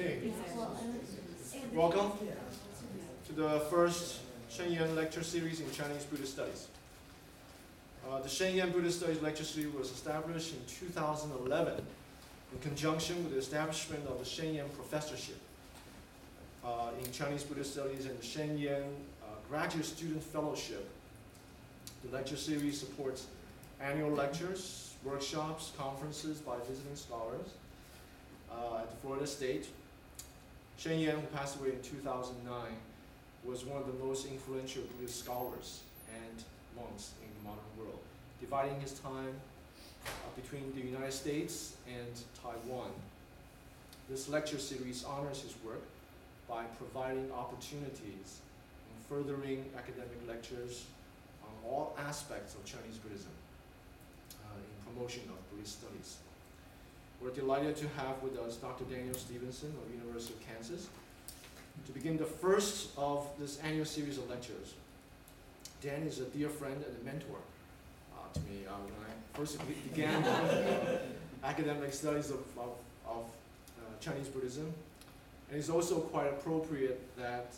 evening. Welcome to the first Shenyan lecture series in Chinese Buddhist Studies. The Shenyan Buddhist Studies lecture series was established in 2011 in conjunction with the establishment of the Shenyan Professorship in Chinese Buddhist Studies and the Shenyan Graduate Student Fellowship. The lecture series supports annual lectures, workshops, conferences by visiting scholars at Florida State. Shen Yan, who passed away in 2009, was one of the most influential Buddhist scholars and monks in the modern world, dividing his time between the United States and Taiwan. This lecture series honors his work by providing opportunities in furthering academic lectures on all aspects of Chinese Buddhism in promotion of Buddhist studies. We're delighted to have with us Dr. Daniel Stevenson of University of Kansas to begin the first of this annual series of lectures. Dan is a dear friend and a mentor to me when I first began academic studies of Chinese Buddhism. And it's also quite appropriate that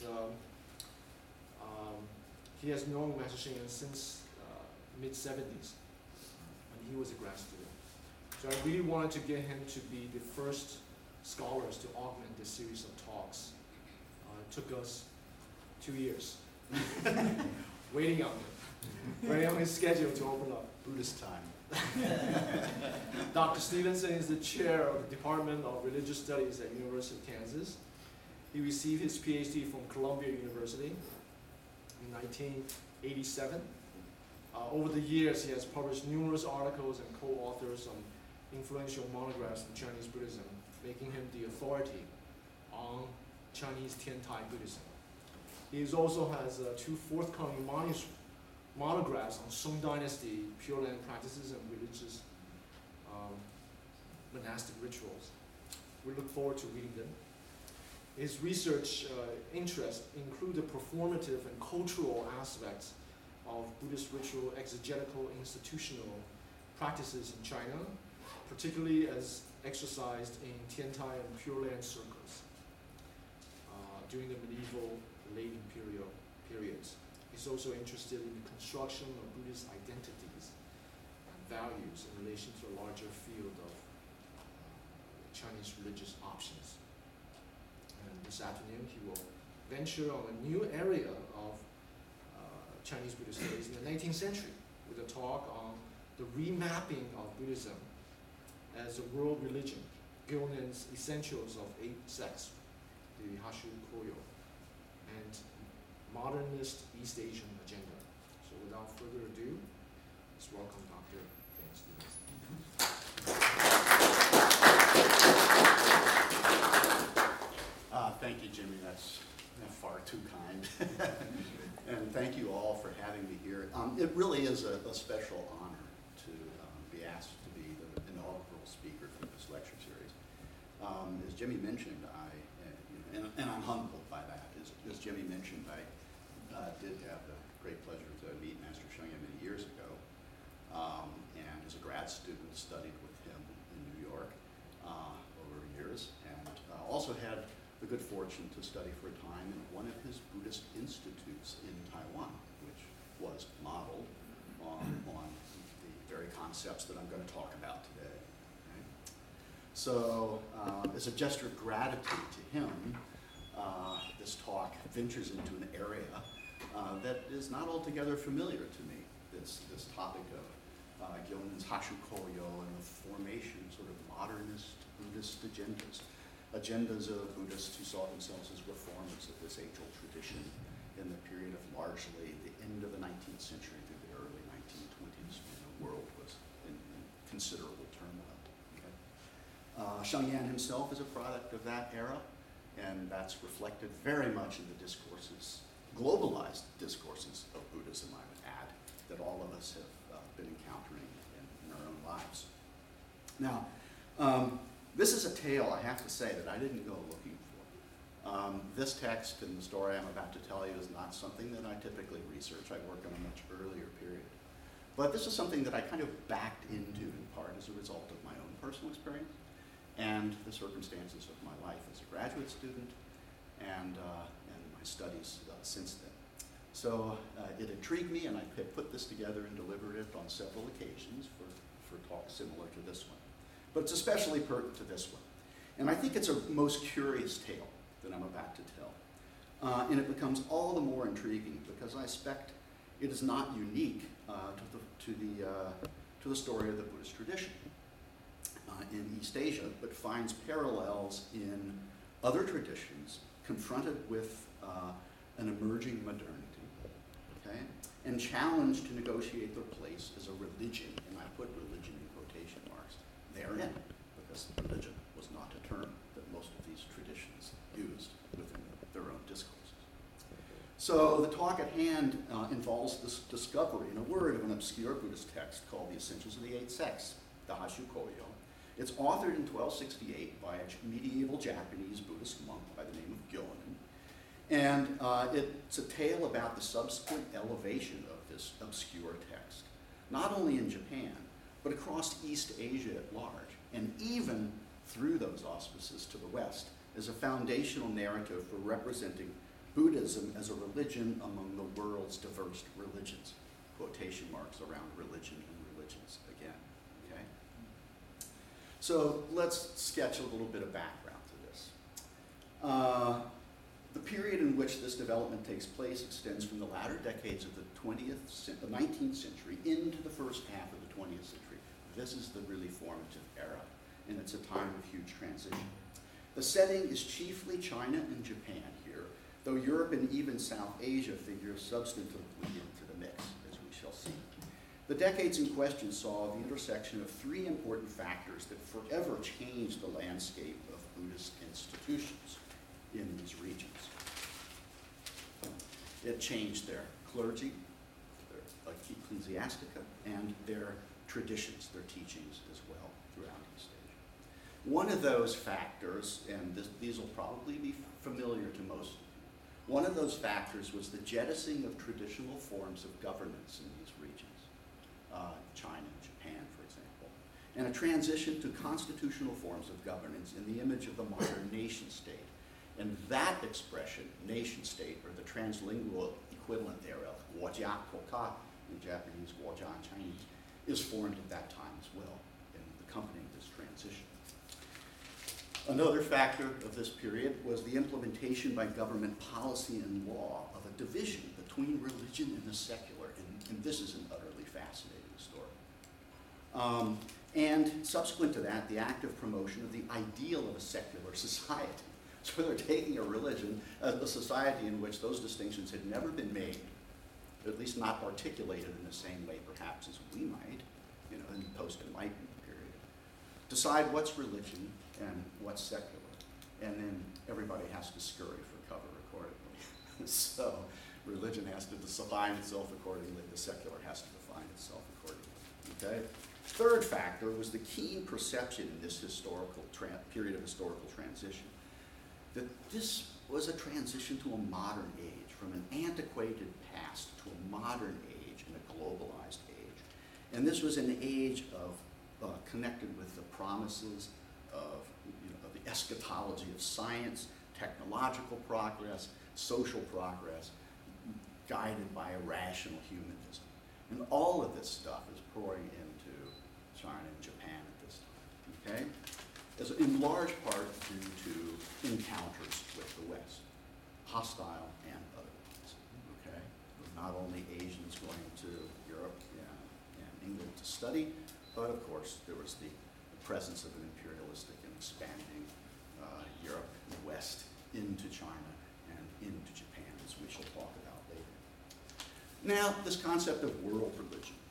he has known Master Shen Yan since mid-70s when he was a grad student. So I really wanted to get him to be the first scholars to augment this series of talks. It took us 2 years waiting on his schedule to open up. Buddhist time. Dr. Stevenson is the chair of the Department of Religious Studies at University of Kansas. He received his PhD from Columbia University in 1987. Over the years, he has published numerous articles and co-authors on influential monographs in Chinese Buddhism, making him the authority on Chinese Tiantai Buddhism. He also has 2 forthcoming monographs on Song Dynasty Pure Land practices and religious monastic rituals. We look forward to reading them. His research interests include the performative and cultural aspects of Buddhist ritual exegetical institutional practices in China, particularly as exercised in Tiantai and Pure Land circles during the medieval late imperial periods. He's also interested in the construction of Buddhist identities and values in relation to a larger field of Chinese religious options. And this afternoon he will venture on a new area of Chinese Buddhist studies in the 19th century with a talk on the remapping of Buddhism as a world religion, Gyonen's Essentials of 8 Sects, the Hashu Koyo, and Modernist East Asian Agenda. So without further ado, let's welcome Dr. Dan Stevenson. Thank you, Jimmy. That's far too kind. And thank you all for having me here. It really is a special honor to be asked to be the inaugural speaker for this lecture series. As Jimmy mentioned, and I'm humbled by that. As Jimmy mentioned, I did have the great pleasure to meet Master Shen Yan many years ago, and as a grad student studied with him in New York over years, and also had the good fortune to study for a time in one of his Buddhist institutes in Taiwan, which was modeled on the very concepts that I'm going to talk about today. Okay? So, as a gesture of gratitude to him, this talk ventures into an area that is not altogether familiar to me. This topic of Gyonen's Hashu Koyo and the formation sort of modernist Buddhist agendas of Buddhists who saw themselves as reformers of this age-old tradition in the period of largely the end of the 19th century through the early 1920s when the world was in considerable turmoil. Okay? Shen Yan himself is a product of that era, and that's reflected very much in the discourses, globalized discourses of Buddhism, I would add, that all of us have been encountering in our own lives. Now, this is a tale, I have to say, that I didn't go looking for. This text and the story I'm about to tell you is not something that I typically research. I work on a much earlier period. But this is something that I kind of backed into in part as a result of my own personal experience and the circumstances of my life as a graduate student and my studies since then. So it intrigued me, and I had put this together and delivered it on several occasions for talks similar to this one. But it's especially pertinent to this one. And I think it's a most curious tale that I'm about to tell. And it becomes all the more intriguing because I suspect it is not unique to the story of the Buddhist tradition in East Asia, but finds parallels in other traditions confronted with an emerging modernity, okay, and challenged to negotiate their place as a religion, and I put religion in quotation marks therein, because religion was not a term that most of these traditions used within their own discourses. So the talk at hand involves this discovery, in a word, of an obscure Buddhist text called The Essentials of the Eight Sects, the Hashu Koyo. It's authored in 1268 by a medieval Japanese Buddhist monk by the name of Gyonin. And it's a tale about the subsequent elevation of this obscure text, not only in Japan, but across East Asia at large, and even through those auspices to the West, as a foundational narrative for representing Buddhism as a religion among the world's diverse religions. Quotation marks around religion and religions again, okay? So let's sketch a little bit of background to this. The period in which this development takes place extends from the latter decades of the 19th century into the first half of the 20th century. This is the really formative era, and it's a time of huge transition. The setting is chiefly China and Japan here, though Europe and even South Asia figure substantively into the mix, as we shall see. The decades in question saw the intersection of three important factors that forever changed the landscape of Buddhist institutions in these regions. It changed their clergy, their ecclesiastica, and their traditions, their teachings as well throughout East Asia. One of those factors, and these will probably be familiar to most of you, one of those factors was the jettisoning of traditional forms of governance in these regions, China and Japan, for example, and a transition to constitutional forms of governance in the image of the modern nation state. And that expression, nation state, or the translingual equivalent thereof, guojia, koka in Japanese, guojia in Chinese, is formed at that time as well in accompanying this transition. Another factor of this period was the implementation by government policy and law of a division between religion and the secular, and this is an utterly fascinating story. And subsequent to that, the active promotion of the ideal of a secular society. So they're taking a religion, a society in which those distinctions had never been made, at least not articulated in the same way perhaps as we might, in the post-Enlightenment period. Decide what's religion and what's secular, and then everybody has to scurry for cover accordingly. So religion has to define itself accordingly, the secular has to define itself accordingly, okay? Third factor was the keen perception in this historical period of historical transition that this was a transition to a modern age, from an antiquated past to a modern age and a globalized age. And this was an age of connected with the promises of, of the eschatology of science, technological progress, social progress, guided by a rational humanism. And all of this stuff is pouring into China and Japan at this time, okay? As in large part due to encounters with the West, hostile and otherwise, okay? Not only Asians going to Europe and England to study, but of course there was the presence of an imperialistic and expanding Europe and the West into China and into Japan, as we shall talk about later. Now, this concept of world religion,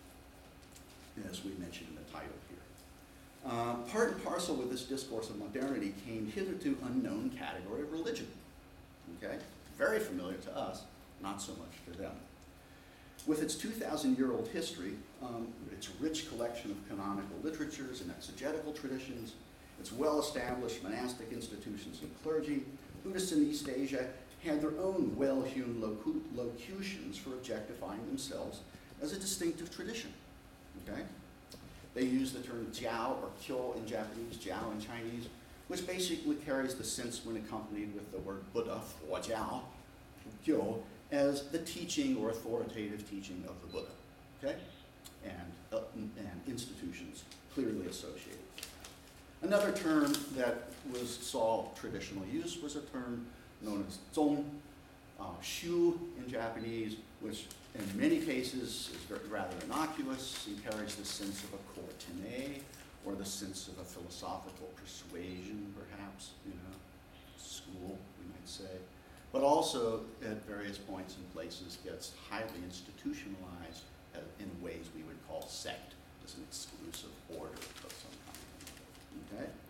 as we mentioned in the title here. Part and parcel with this discourse of modernity came hitherto unknown category of religion, okay? Very familiar to us, not so much to them. With its 2,000-year-old history, its rich collection of canonical literatures and exegetical traditions, its well-established monastic institutions and clergy, Buddhists in East Asia had their own well-hewn locutions for objectifying themselves as a distinctive tradition, okay? They use the term jiao or kyo in Japanese, jiao in Chinese, which basically carries the sense when accompanied with the word Buddha, 佛教, as the teaching or authoritative teaching of the Buddha, okay? And institutions clearly associated. Another term that saw traditional use was a term known as zong, shu in Japanese, which in many cases is rather innocuous and carries the sense of a courtenay or the sense of a philosophical persuasion, perhaps, school, we might say. But also, at various points and places, gets highly institutionalized in ways we would call sect, as an exclusive order of some kind. Okay?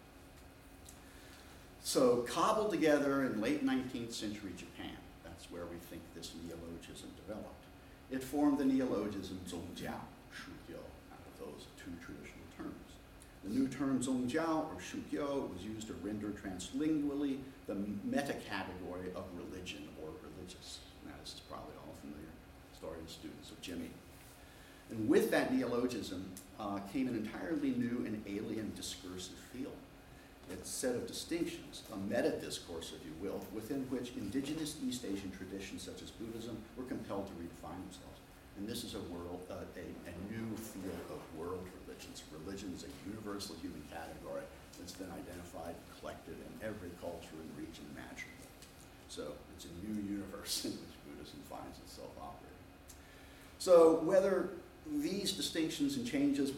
So, cobbled together in late 19th century Japan, that's where we think this neologism developed. It formed the neologism zongjiao, shugyo, out of those two traditional terms. The new term zongjiao or shugyo was used to render translingually the meta-category of religion or religious. Now, this is probably all familiar story to students of Jimmy. And with that neologism came an entirely new and alien discursive field. It's a set of distinctions, a meta-discourse, if you will, within which indigenous East Asian traditions such as Buddhism were compelled to redefine themselves. And this is a new field of world religions. Religion is a universal human category that's been identified and collected in every culture and region imaginable. So it's a new universe in which Buddhism finds itself operating. So whether these distinctions and changes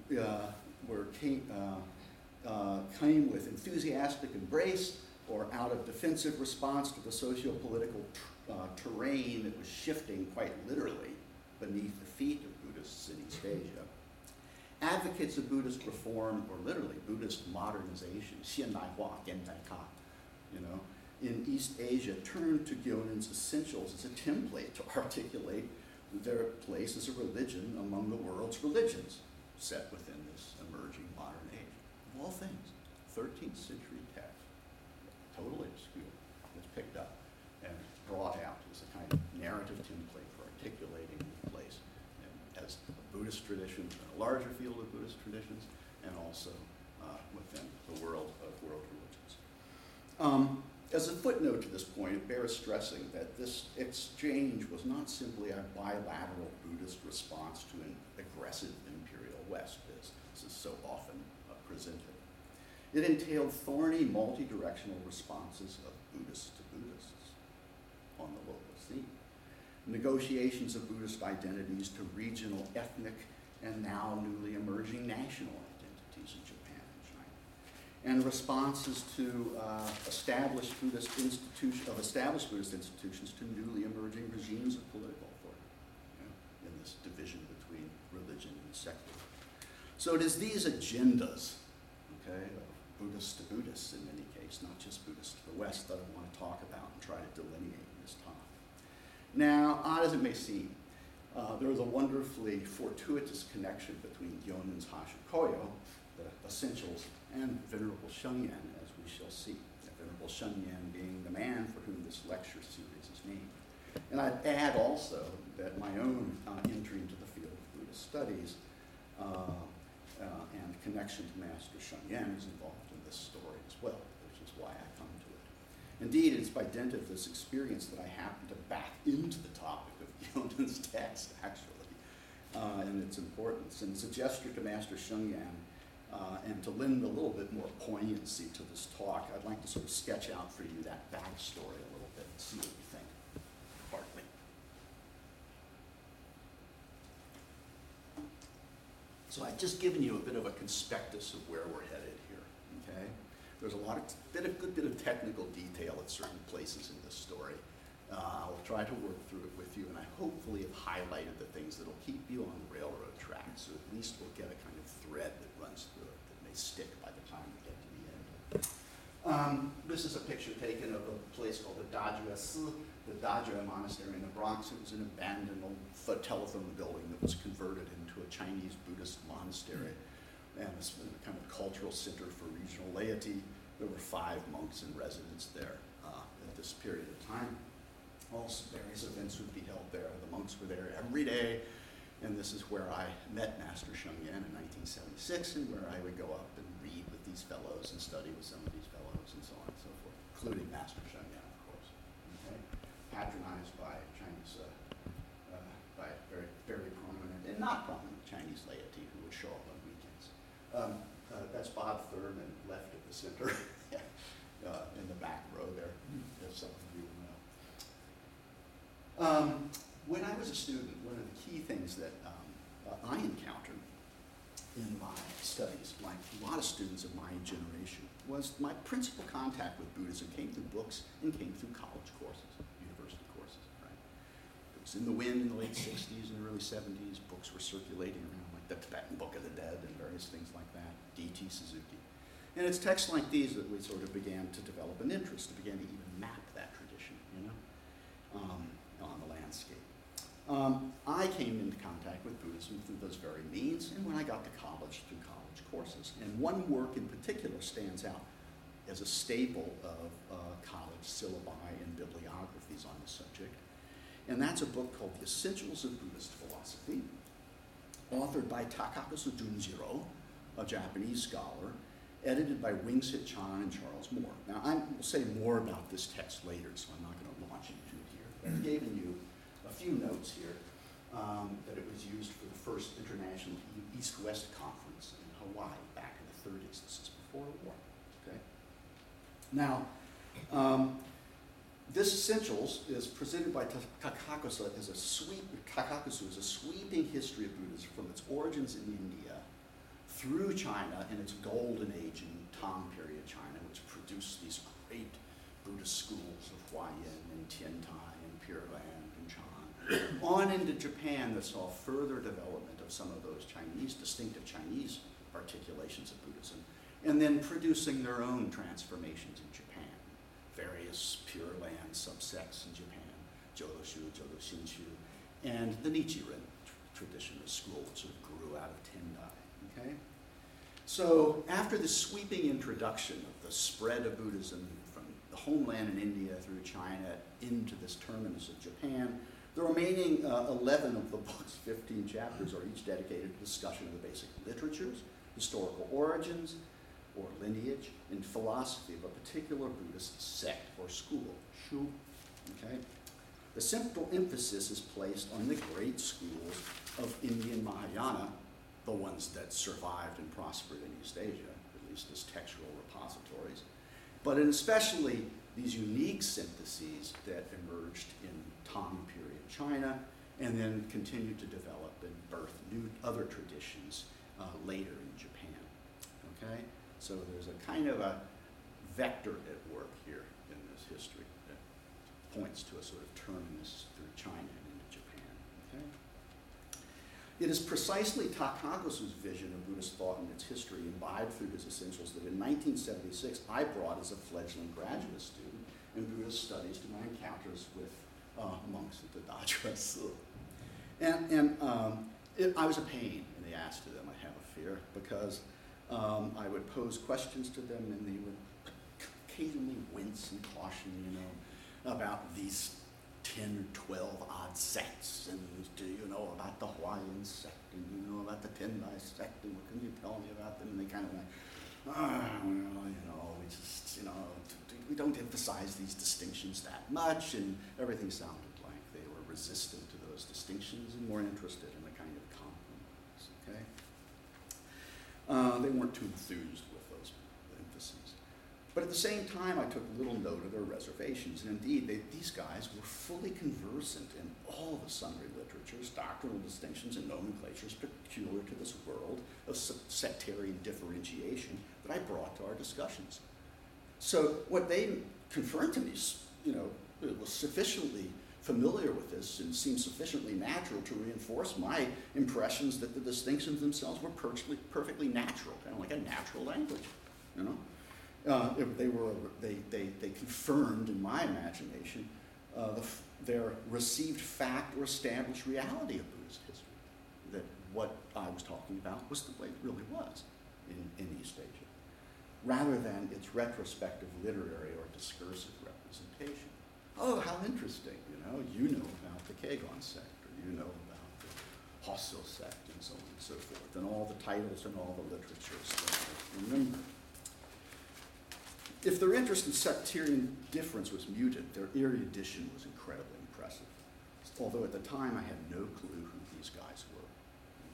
came with enthusiastic embrace or out of defensive response to the socio-political terrain that was shifting quite literally beneath the feet of Buddhists in East Asia, advocates of Buddhist reform, or literally Buddhist modernization, 现代化, Gendaika, in East Asia turned to Gyonin's essentials as a template to articulate their place as a religion among the world's religions, set within this emerging modern age. Of all things, 13th century text, totally obscure, that's picked up and brought out as a kind of narrative template for articulating the place as a Buddhist tradition, a larger field of Buddhist traditions, and also within the world of world religions. As a footnote to this point, it bears stressing that this exchange was not simply a bilateral Buddhist response to an aggressive imperial West, as this is so often presented. It entailed thorny, multi-directional responses of Buddhists to Buddhists on the local scene. Negotiations of Buddhist identities to regional, ethnic, and now newly emerging national identities in Japan and China. And responses to established Buddhist institutions to newly emerging regimes of political authority, in this division between religion and secular. So it is these agendas, of Buddhists to Buddhists in many cases, not just Buddhists to the West, that I want to talk about and try to delineate in this talk. Now, odd as it may seem, there is a wonderfully fortuitous connection between Gyonin's Hashikoyo, the essentials, and Venerable Shengyan, as we shall see. Venerable Shengyan being the man for whom this lecture series is named. And I'd add also that my own entry into the field of Buddhist studies and connection to Master Shengyan is involved in this story as well, which is why I come to it. Indeed, it's by dint of this experience that I happen to back into the topic of Gyonin's text, actually, and its importance. And as a gesture to Master Shengyan, and to lend a little bit more poignancy to this talk, I'd like to sort of sketch out for you that backstory a little bit and see what you think. Pardon me. So I've just given you a bit of a conspectus of where we're headed here, okay? There's a good bit of technical detail at certain places in this story. I'll try to work through it with you, and I hopefully have highlighted the things that'll keep you on the railroad tracks, so at least we'll get a kind of thread that runs through it that may stick by the time we get to the end. This is a picture taken of a place called the Dajue Si, the Dajue Monastery in the Bronx. It was an abandoned old telephone building that was converted into a Chinese Buddhist monastery, and it's been a kind of cultural center for regional laity. There were 5 monks in residence there at this period of time. Also, various events would be held there. The monks were there every day, and this is where I met Master Shengyan in 1976, and where I would go up and read with these fellows and study with some of these fellows. not prominent Chinese laity who would show up on weekends. That's Bob Thurman, left at the center, in the back row there, if some of you know. When I was a student, one of the key things that I encountered in my studies, like a lot of students of my generation, was my principal contact with Buddhism came through books and came through college courses, university courses, right? It was in the wind in the late 60s and early 70s. Books were circulating around, like the Tibetan Book of the Dead and various things like that, D.T. Suzuki. And it's texts like these that we sort of began to develop an interest, to begin to even map that tradition, on the landscape. I came into contact with Buddhism through those very means, and when I got to college, through college courses. And one work in particular stands out as a staple of college syllabi and bibliographies on the subject, and that's a book called The Essentials of Buddhist Philosophy, authored by Takakusa Junjiro, a Japanese scholar, edited by Wing-Sit Chan and Charles Moore. Now, I will say more about this text later, so I'm not going to launch into it here. But I've given you a few notes here that it was used for the first International East-West Conference in Hawaii back in the 30s. This is before the war. Okay. Now, this Essentials is presented by Takakusa as a sweeping history of Buddhism from its origins in India through China and its golden age in Tang period China, which produced these great Buddhist schools of Huayan and Tiantai and Pure Land and Chan, on into Japan that saw further development of some of those distinctive Chinese articulations of Buddhism, and then producing their own transformations in Japan. Various Pure Land subsects in Japan, Jodoshu, Jodo Shinshu, and the Nichiren tradition of school, which sort of grew out of Tendai. Okay? So after the sweeping introduction of the spread of Buddhism from the homeland in India through China into this terminus of Japan, the remaining 11 of the book's 15 chapters are each dedicated to discussion of the basic literatures, historical origins or lineage, and philosophy of a particular Buddhist sect or school, Shu. Okay? The central emphasis is placed on the great schools of Indian Mahayana, the ones that survived and prospered in East Asia, at least as textual repositories, but in especially these unique syntheses that emerged in Tang period China and then continued to develop and birth new other traditions later in Japan. Okay? So there's a kind of a vector at work here in this history that points to a sort of terminus through China and into Japan. Okay? It is precisely Takakusa's vision of Buddhist thought and its history imbibed through his Essentials that in 1976 I brought as a fledgling graduate student in Buddhist studies to my encounters with monks at the Dachra. I was a pain in the ass to them, I have a fear, because I would pose questions to them and they would occasionally wince and caution, about these 10 or 12 odd sects, and do you know about the Huayan sect, and do you know about the Tendai sect, and what can you tell me about them? And they kind of went, we just, we don't emphasize these distinctions that much, and everything sounded like they were resistant to those distinctions and more interested in a kind of compromise, okay? They weren't too enthused with those emphases. But at the same time, I took little note of their reservations, and indeed, these guys were fully conversant in all the sundry literatures, doctrinal distinctions, and nomenclatures peculiar to this world of sectarian differentiation that I brought to our discussions. So what they confirmed to me, was sufficiently familiar with this and seemed sufficiently natural to reinforce my impressions that the distinctions themselves were perfectly natural, kind of like a natural language, They confirmed in my imagination their received fact or established reality of Buddhist history, that what I was talking about was the way it really was in East Asia, rather than its retrospective literary or discursive representation. Oh, how interesting, you know about the Kegon sect, or you know about the Hosso sect, and so on and so forth, and all the titles and all the literatures that I remember. If their interest in sectarian difference was muted, their erudition was incredibly impressive, although at the time I had no clue who these guys were.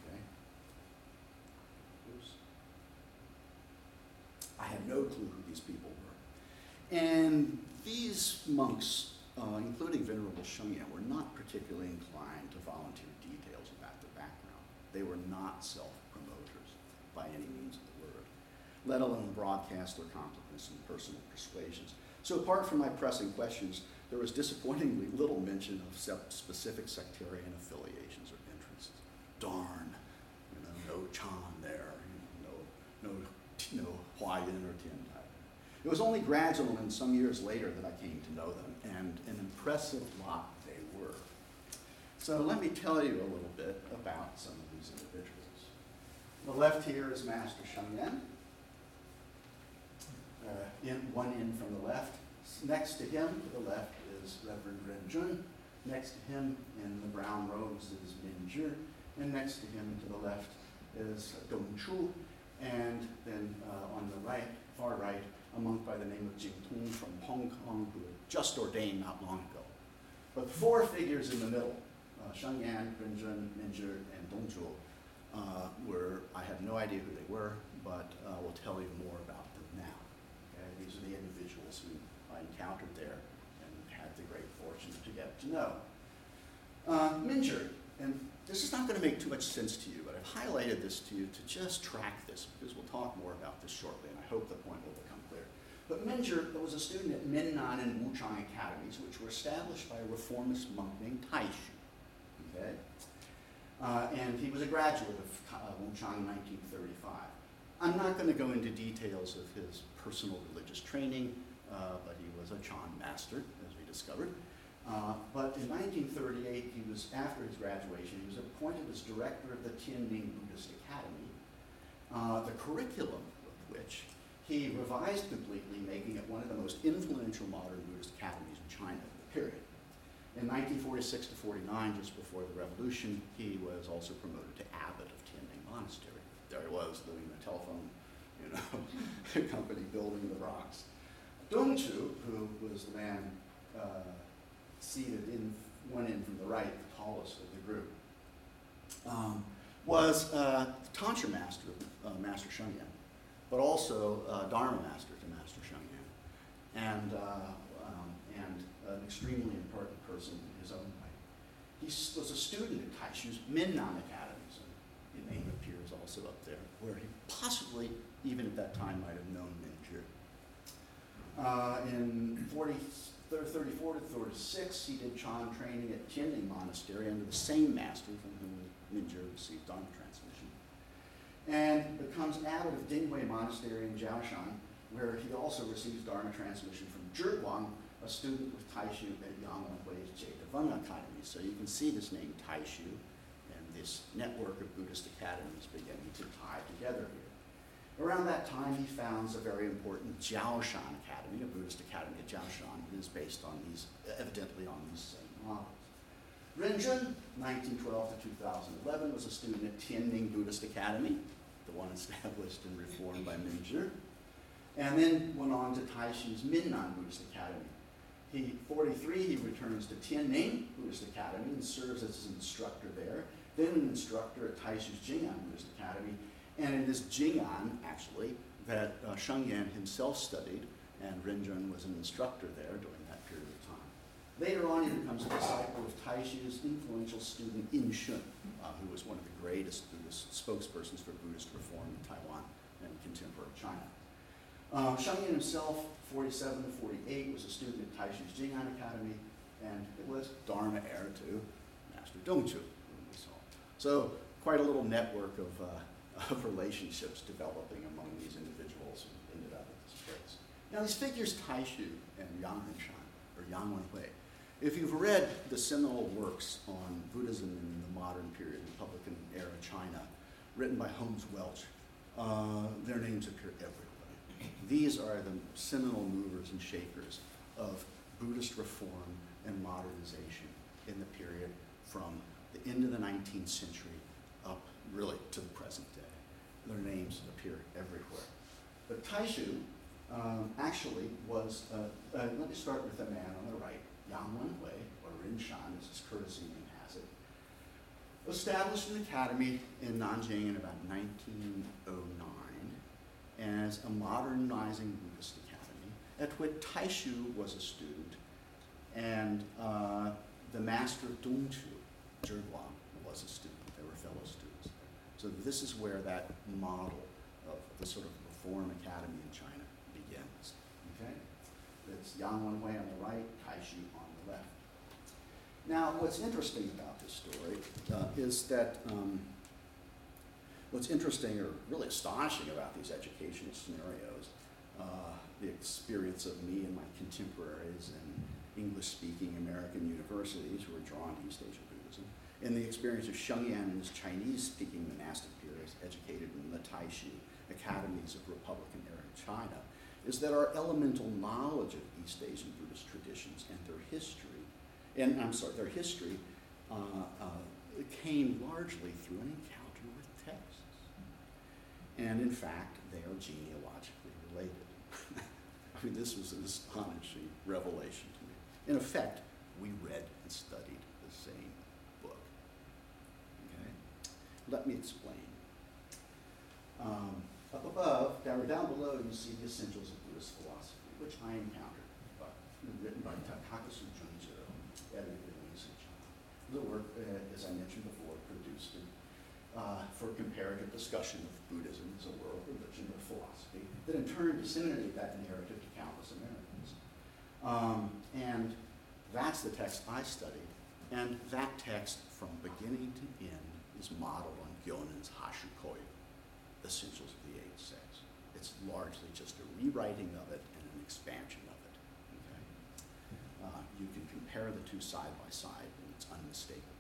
no clue who these people were. And these monks, including Venerable Shengyan, were not particularly inclined to volunteer details about their background. They were not self-promoters by any means of the word, let alone broadcast their competence and personal persuasions. So apart from my pressing questions, there was disappointingly little mention of specific sectarian affiliations or interests. Darn, no Chan there, no Huayan or Tiantai. It was only gradual and some years later that I came to know them, and an impressive lot they were. So let me tell you a little bit about some of these individuals. On the left here is Master Shengyan. One in from the left. Next to him, to the left, is Reverend Renjun. Next to him, in the brown robes, is Minzhi. And next to him, to the left, is Dongchu. And then on the right, far right, a monk by the name of Jingtong from Hong Kong, who had just ordained not long ago. But the four figures in the middle, Shengyan, Renjun, Minzhi, and Dongchu, I have no idea who they were, but will tell you more about them now. Okay? These are the individuals who I encountered there and had the great fortune to get to know. Minzhi, and this is not going to make too much sense to you, but I've highlighted this to you to just track this, because we'll talk more about this shortly, and I hope the point will become clear. But Minzhi was a student at Minnan and Wuchang academies, which were established by a reformist monk named Taishu. Okay? And he was a graduate of Wuchang in 1935. I'm not going to go into details of his personal religious training, but he was a Chan master, as we discovered. But in 1938, after his graduation, he was appointed as director of the Tianning Buddhist Academy, the curriculum of which he revised completely, making it one of the most influential modern Buddhist academies in China of the period. In 1946 to 49, just before the revolution, he was also promoted to abbot of Tianning Monastery. There he was, living in a telephone, company building the rocks. Dongchu, who was the man seated one in from the right, the tallest of the group, was Tantra master of Master Shengyan, but also Dharma master to Master Shengyan, and an extremely important person in his own way. He was a student at Taishu's Minnan academies, and the name appears also up there, where he possibly, even at that time, might have known Minzhi. In 34 to 36, he did Chan training at Tianning Monastery under the same master from whom Minzhi received Dharma transmission, and becomes abbot of Dinghui Monastery in Jiaoshan, where he also receives Dharma transmission from Zhiguang, a student with Taishu at Yang Wenhui's Jiedawen Academy. So you can see this name Taishu and this network of Buddhist academies beginning to tie together here. Around that time, he founds a very important Jiaoshan Academy, a Buddhist academy at Jiaoshan, that is based on evidently on these same models. Renjun, 1912 to 2011, was a student at Tianning Buddhist Academy, the one established and reformed by Minzhi, and then went on to Taishu's Minnan Buddhist Academy. 43, he returns to Tianning Buddhist Academy and serves as an instructor there, then an instructor at Taishu's Jing'an Buddhist Academy, and in this Jing'an, actually, that Shengyan himself studied, and Renjun was an instructor there during that period of time. Later on, he becomes a disciple of Taishu's influential student In Shun, who was one of the greatest Buddhist spokespersons for Buddhist reform in Taiwan and contemporary China. Shengyan himself, 47 to 48, was a student at Taishu's Jing'an Academy, and it was Dharma heir to Master Dongchu, whom we saw. So quite a little network of relationships developing among these individuals who ended up at this place. Now these figures, Taishu and Yang Henshan, or Yang Wenhui, if you've read the seminal works on Buddhism in the modern period, Republican era China, written by Holmes Welch, their names appear everywhere. These are the seminal movers and shakers of Buddhist reform and modernization in the period from the end of the 19th century up really to the present day. Their names appear everywhere. But Taishu actually was, let me start with the man on the right, Yang Wenhui, or Rinshan as his courtesy name has it, established an academy in Nanjing in about 1909, as a modernizing Buddhist academy at which Taishu was a student and the master of Dongchu, Zhiguang, was a student. They were fellow students. So this is where that model of the sort of reform academy in China begins. Okay? It's Yang Wenhui on the right, Taishu on the left. Now, what's interesting about this story is that what's interesting or really astonishing about these educational scenarios, the experience of me and my contemporaries in English-speaking American universities who are drawn to East Asian Buddhism, and the experience of Sheng Yan and his Chinese-speaking monastic peers educated in the Taishu academies of Republican-era China, is that our elemental knowledge of East Asian Buddhist traditions and their history, came largely through an encounter with texts. And in fact, they are genealogically related. I mean, this was an astonishing revelation to me. In effect, we read and studied the same book. Okay? Let me explain. Up above, down below, you see the Essentials of Buddhist Philosophy, which I encountered, written by Takasu Junjiro, edited in China. The work, as I mentioned before, produced for comparative discussion of Buddhism as a world religion or philosophy, that in turn disseminated that narrative to countless Americans. And that's the text I studied, and that text from beginning to end is modeled on Gyonen's Hashukoyo, Essentials of the Eight Sects. It's largely just a rewriting of it and an expansion of it. Okay? You can compare the two side by side, and it's unmistakable.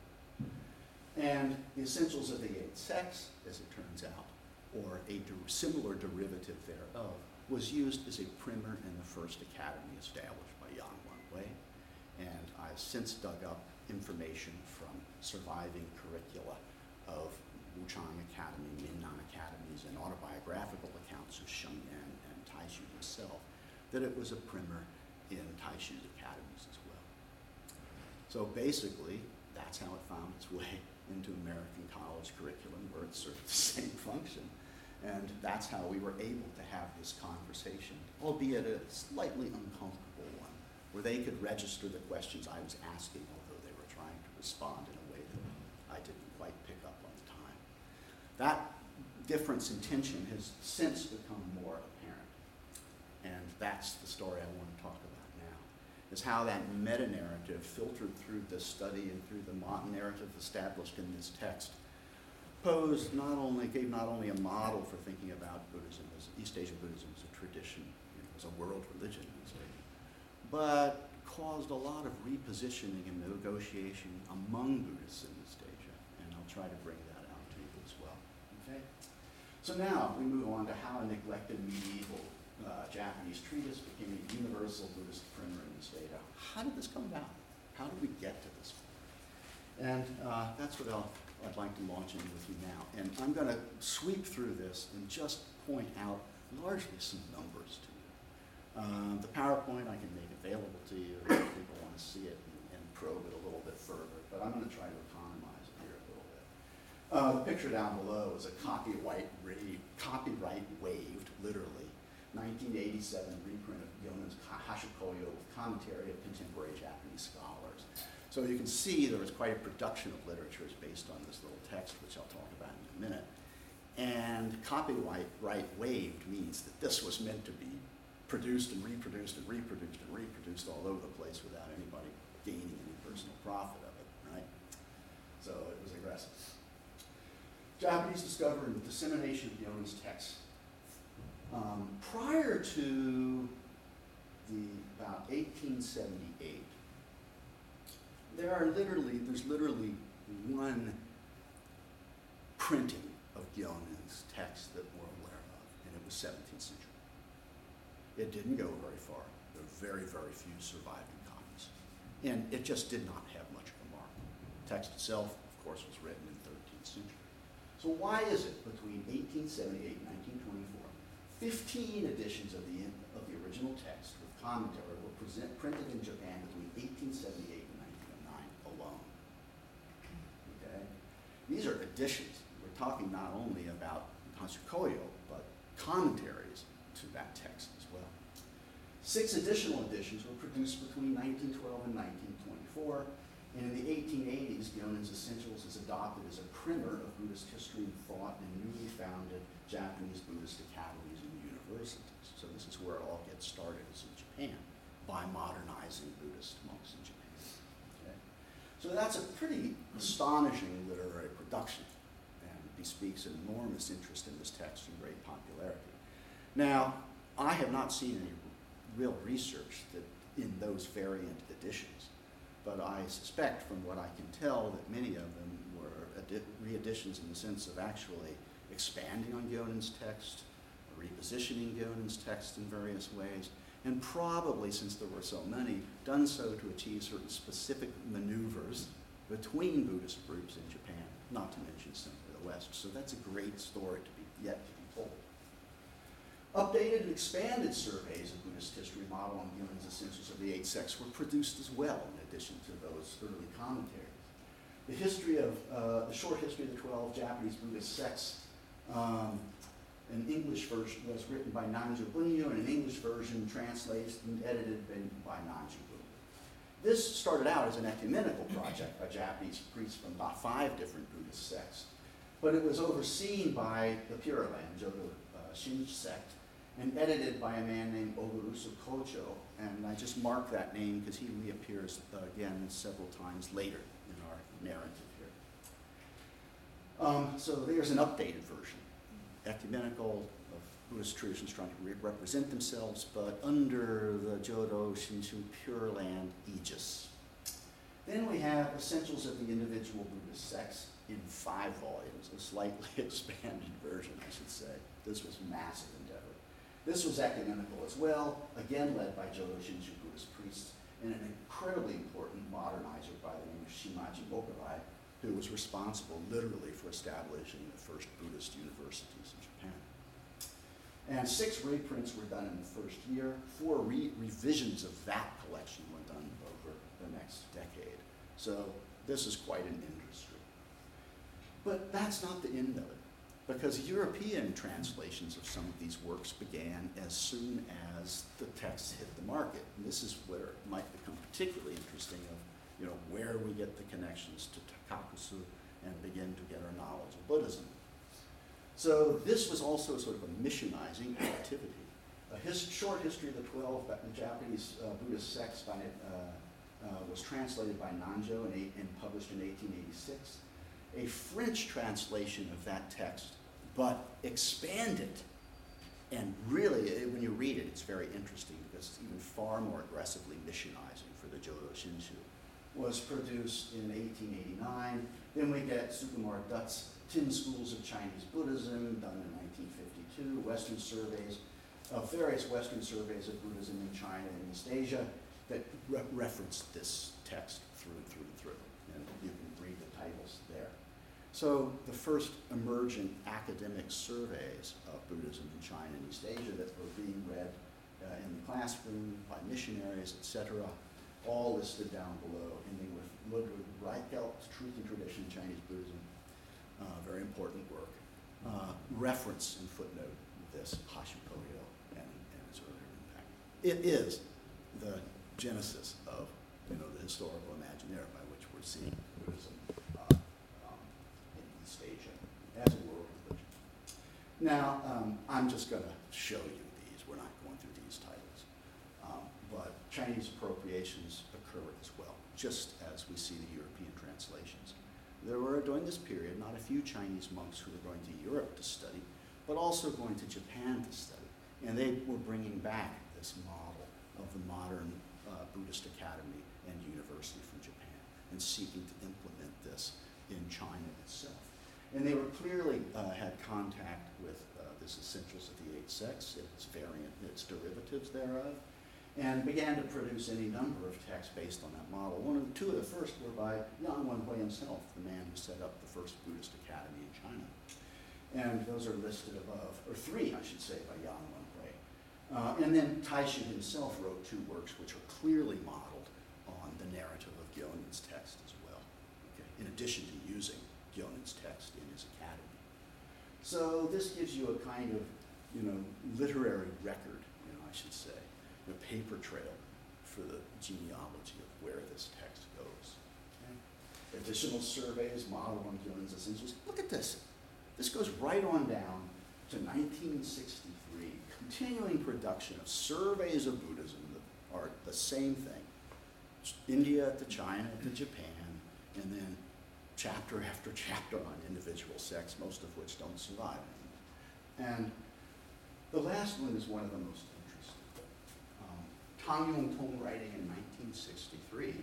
And the Essentials of the Eight Sects, as it turns out, or a similar derivative thereof, was used as a primer in the first academy established by Yang Wenhui. And I've since dug up information from surviving curricula of Wuchang Academy, Minnan Academies, and autobiographical accounts of Sheng Yan and Taishu himself, that it was a primer in Taishu's academies as well. So basically, that's how it found its way into American college curriculum, where it served the same function. And that's how we were able to have this conversation, albeit a slightly uncomfortable one, where they could register the questions I was asking, although they were trying to respond in a way that I didn't quite pick up on the time. That difference in tension has since become more apparent. And that's the story I want to talk about now, is how that meta-narrative filtered through the study and through the narrative established in this text gave not only a model for thinking about Buddhism, as East Asian Buddhism as a tradition, as a world religion in East Asia, but caused a lot of repositioning and negotiation among Buddhists in East Asia, and I'll try to bring that out to you as well. Okay? So now we move on to how a neglected medieval Japanese treatise became a universal Buddhist primer in East Asia. How did this come about? How did we get to this point? And that's what I'd like to launch into with you now. And I'm going to sweep through this and just point out largely some numbers to you. The PowerPoint I can make available to you if people want to see it and probe it a little bit further, but I'm going to try to economize it here a little bit. The picture down below is a copyright waived, literally, 1987 reprint of Gyonen's Hashukoyo with commentary of contemporary Japanese scholars. So you can see there was quite a production of literatures based on this little text, which I'll talk about in a minute. And copyright waived means that this was meant to be produced and reproduced and reproduced and reproduced all over the place without anybody gaining any personal profit of it, right? So it was aggressive. Japanese discovery and dissemination of Gyonen's text. Prior to about 1878, there's literally one printing of Gyonen's text that we're aware of, and it was 17th century. It didn't go very far. There were very, very few surviving copies. And it just did not have much of a mark. The text itself, of course, was written in the 13th century. So why is it between 1878 and 1924, 15 editions of the original text with commentary were printed in Japan between 1878 and 1909 alone? Okay? These are editions. We're talking not only about Hashukoyo, but commentaries to that text as well. 6 additional editions were produced between 1912 and 1924, and in the 1880s, Gyonin's Essentials is adopted as a primer of Buddhist history and thought in newly founded Japanese Buddhist academies and universities. So this is where it all gets started, is in Japan, by modernizing Buddhist monks in Japan. Okay? So that's a pretty astonishing literary production, and bespeaks an enormous interest in this text and great popularity. Now, I have not seen any real research that in those variant editions, but I suspect from what I can tell that many of them were re-editions in the sense of actually expanding on Gyonin's text, repositioning Gyonin's text in various ways, and probably, since there were so many, done so to achieve certain specific maneuvers between Buddhist groups in Japan, not to mention simply the West. So that's a great story yet to be told. Updated and expanded surveys of Buddhist history modeled on Gyonin's Essentials of the Eight Sects were produced as well, in addition to those early commentaries. The history of the short history of the 12 Japanese Buddhist sects, an English version was written by Nanjo Bunyo, and an English version translated and edited by Nanjo Bunyo. This started out as an ecumenical project by Japanese priests from about 5 different Buddhist sects, but it was overseen by the Pure Land, Jodo Shinji sect, and edited by a man named Ogurusu Kocho, and I just mark that name because he reappears again several times later in our narrative here. So there's an updated version, ecumenical, of Buddhist traditions trying to represent themselves, but under the Jodo Shinshu Pure Land aegis. Then we have Essentials of the Individual Buddhist Sects in 5 volumes, a slightly expanded version, I should say. This was a massive endeavor. This was ecumenical as well, again led by Jodo Shinshu Buddhist priests, and an incredibly important modernizer by the name of Shimaji Mokurai, who was responsible literally for establishing the first Buddhist universities in Japan. And 6 reprints were done in the first year. 4 revisions of that collection were done over the next decade. So this is quite an industry. But that's not the end of it, because European translations of some of these works began as soon as the texts hit the market. And this is where it might become particularly interesting of, where we get the connections to Takakusu and begin to get our knowledge of Buddhism. So this was also sort of a missionizing activity. A short history of the 12 Japanese Buddhist sects was translated by Nanjo and published in 1886. A French translation of that text, but expanded. And really, when you read it, it's very interesting because it's even far more aggressively missionizing for the Jodo Shinshu. Was produced in 1889. Then we get Sukumar Dutt's 10 Schools of Chinese Buddhism, done in 1952, various Western surveys of Buddhism in China and East Asia that reference this text through and through and through. And you can read the titles there. So the first emergent academic surveys of Buddhism in China and East Asia that were being read in the classroom by missionaries, etc., all listed down below, ending with Ludwig Reichelt's Truth and Tradition in Chinese Buddhism, very important work. Reference and footnote this, Hashimoto and its earlier impact. It is the genesis of the historical imaginary by which we're seeing Buddhism in East Asia as a world religion. Now, I'm just going to show you these. We're not going through these titles. But Chinese appropriations occur as well, just as we see the European translations. There were, during this period, not a few Chinese monks who were going to Europe to study, but also going to Japan to study. And they were bringing back this model of the modern Buddhist academy and university from Japan and seeking to implement this in China itself. And they were clearly had contact with this Essentials of the Eight Sects, its derivatives thereof, and began to produce any number of texts based on that model. Two of the first were by Yang Wenhui himself, the man who set up the first Buddhist academy in China. And those are listed above, or 3, I should say, by Yang Wenhui. And then Taishu himself wrote 2 works which are clearly modeled on the narrative of Gyonin's text as well, okay, in addition to using Gyonin's text in his academy. So this gives you a kind of literary record, I should say, a paper trail for the genealogy of where this text goes. Okay? Additional surveys modeled on Gilman's essentials. Look at this. This goes right on down to 1963, continuing production of surveys of Buddhism that are the same thing. India to China to Japan, and then chapter after chapter on individual sects, most of which don't survive anymore. And the last one is one of the most interesting. Tang Yong-tong writing in 1963,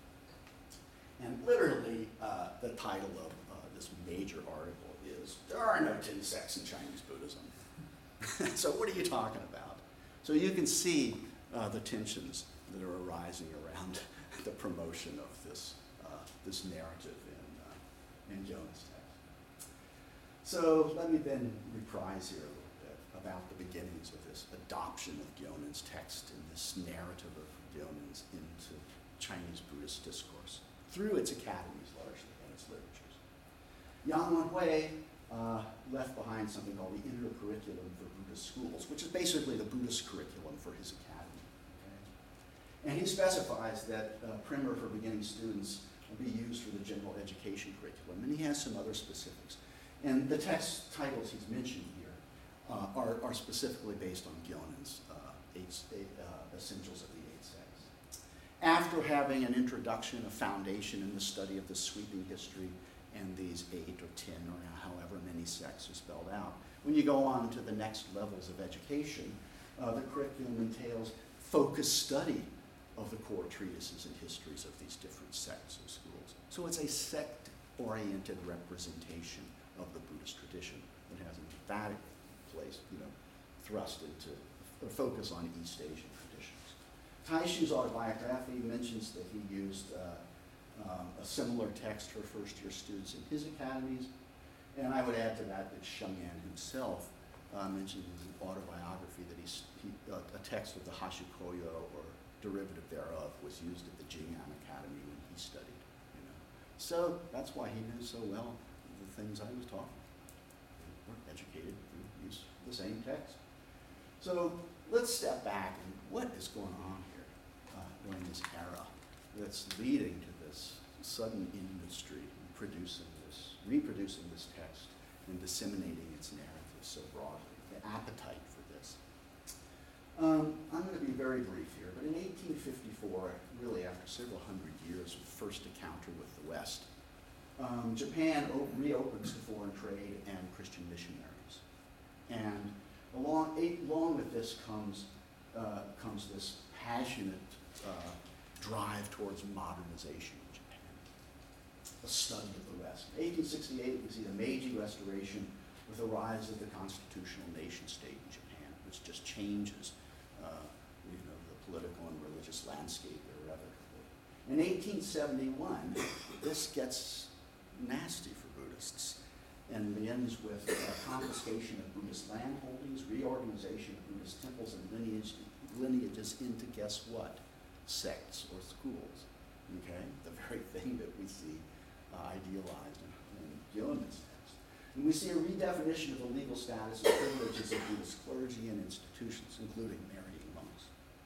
and literally the title of this major article is, "There are no 10 sects in Chinese Buddhism." So what are you talking about? So you can see the tensions that are arising around the promotion of this narrative in Gilman's text. So let me then reprise here a little bit about the beginnings of this adoption of Gilman's text and this narrative of Gilman's into Chinese Buddhist discourse through its academies largely and its literatures. Yang Wenhui left behind something called the Inner Curriculum for Buddhist Schools, which is basically the Buddhist curriculum for his academy. Okay? And he specifies that primer for beginning students will be used for the general education curriculum, and he has some other specifics. And the text titles he's mentioned here are specifically based on Gilman's Essentials of the Eight Sects. After having an introduction, a foundation in the study of the sweeping history and these 8 or 10 or however many sects are spelled out, when you go on to the next levels of education, the curriculum entails focused study of the core treatises and histories of these different sects or schools. So it's a sect-oriented representation of the Buddhist tradition that has an emphatic place, thrust into a focus on East Asian traditions. Taishu's autobiography mentions that he used a similar text for first-year students in his academies, and I would add to that Sheng Yan himself mentioned in his autobiography that a text of the Hashikoyo or derivative thereof was used at the Jing'an Academy when he studied. So that's why he knew so well the things I was talking. We're educated through use of the same text. So let's step back and what is going on here during this era that's leading to this sudden industry reproducing this text and disseminating its narrative so broadly, the appetite for this. I'm going to be very brief here, but in 1854, really after several hundred years of first encounter with the West, Japan reopens to foreign trade and Christian missionaries. And along with this comes this passionate drive towards modernization in Japan, a study of the West. In 1868, we see the Meiji Restoration with the rise of the constitutional nation state in Japan, which just changes the political and religious landscape irrevocably. In 1871, this gets nasty for Buddhists and begins with confiscation of Buddhist land holdings, reorganization of Buddhist temples and lineages into, guess what? Sects or schools. Okay? The very thing that we see idealized in Gilman's text. And we see a redefinition of the legal status and privileges of Buddhist clergy and institutions, including marrying monks.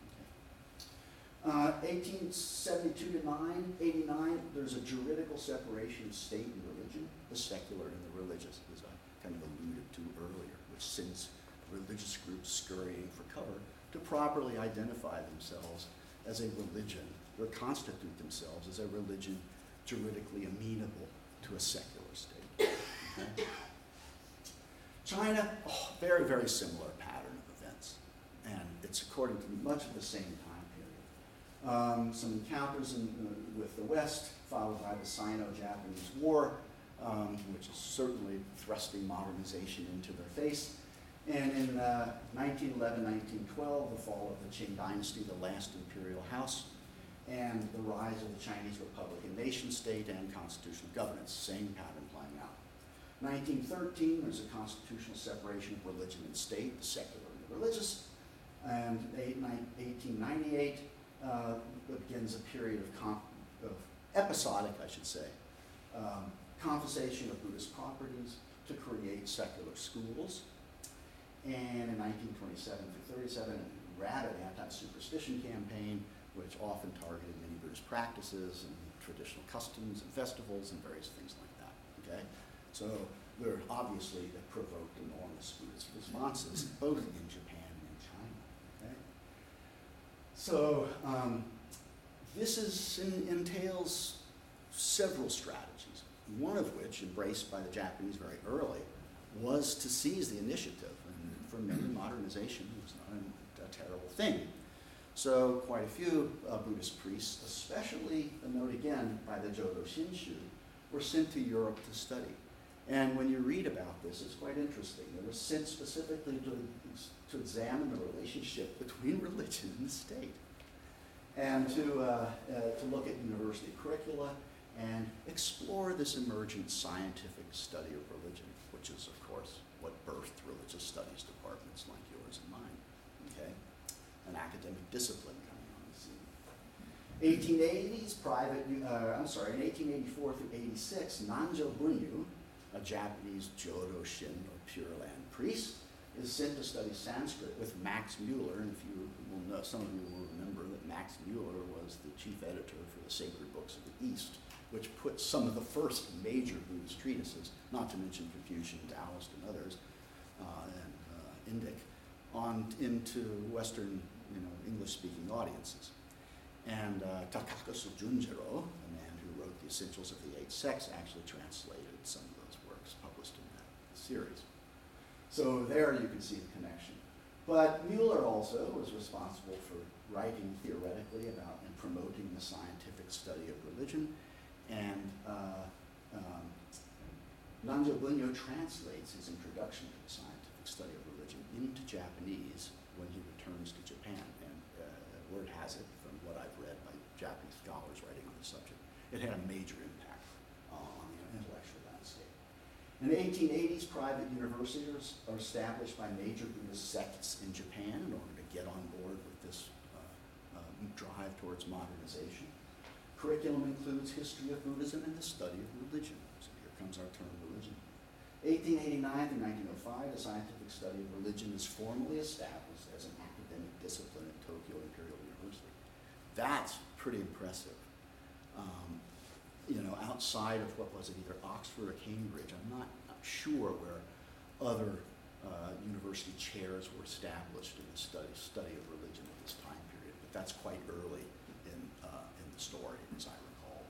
Okay. 1872 to 89, there's a juridical separation of state and religion, the secular and the religious, as I kind of alluded to earlier, which sends religious groups scurrying for cover to properly identify themselves as a religion, or constitute themselves as a religion juridically amenable to a secular state. Okay? China, very, very similar pattern of events, and it's according to much of the same time period. Some encounters with the West, followed by the Sino-Japanese War, which is certainly thrusting modernization into their face. And in 1911, 1912, the fall of the Qing dynasty, the last imperial house, and the rise of the Chinese Republican nation state and constitutional governance, same pattern playing out. 1913, there's a constitutional separation of religion and state, the secular and the religious. And 1898 begins a period of episodic, I should say, confiscation of Buddhist properties to create secular schools. and in 1927 through 37, a rabid anti-superstition campaign, which often targeted many Buddhist practices and traditional customs and festivals and various things like that, okay? So there obviously that provoked enormous Buddhist responses, both in Japan and in China, okay? So this entails several strategies, one of which, embraced by the Japanese very early, was to seize the initiative. And for many, modernization was not a terrible thing. So quite a few Buddhist priests, especially, note again, by the Jodo Shinshu, were sent to Europe to study. And when you read about this, it's quite interesting. They were sent specifically to examine the relationship between religion and the state, and to look at university curricula and explore this emergent scientific study of religion, which is, of course, what birthed religious studies departments like yours and mine, okay? An academic discipline coming on the scene. 1880s, in 1884 through 86, Nanjo Bunyu, a Japanese Jodo Shin or Pure Land priest, is sent to study Sanskrit with Max Mueller, and if you will know, some of you will remember that Max Mueller was the chief editor for the Sacred Books of the East, which put some of the first major Buddhist treatises, not to mention Confucian, Taoist, and others, and Indic, into Western, English-speaking audiences. And Takakusu Junjiro, the man who wrote The Essentials of the Eight Sects, actually translated some of those works published in that series. So there you can see the connection. But Mueller also was responsible for writing theoretically about and promoting the scientific study of religion, and Nanjo Bunyo translates his introduction to the scientific study of religion into Japanese when he returns to Japan. And word has it, from what I've read by Japanese scholars writing on the subject, it had a major impact on the intellectual landscape. In the 1880s, private universities are established by major Buddhist sects in Japan in order to get on board with this drive towards modernization. Curriculum includes history of Buddhism and the study of religion. So here comes our term religion. 1889 through 1905, the scientific study of religion is formally established as an academic discipline at Tokyo Imperial University. That's pretty impressive. Outside of what was it, either Oxford or Cambridge, I'm not sure where other university chairs were established in the study of religion at this time period, but that's quite early in the story, as I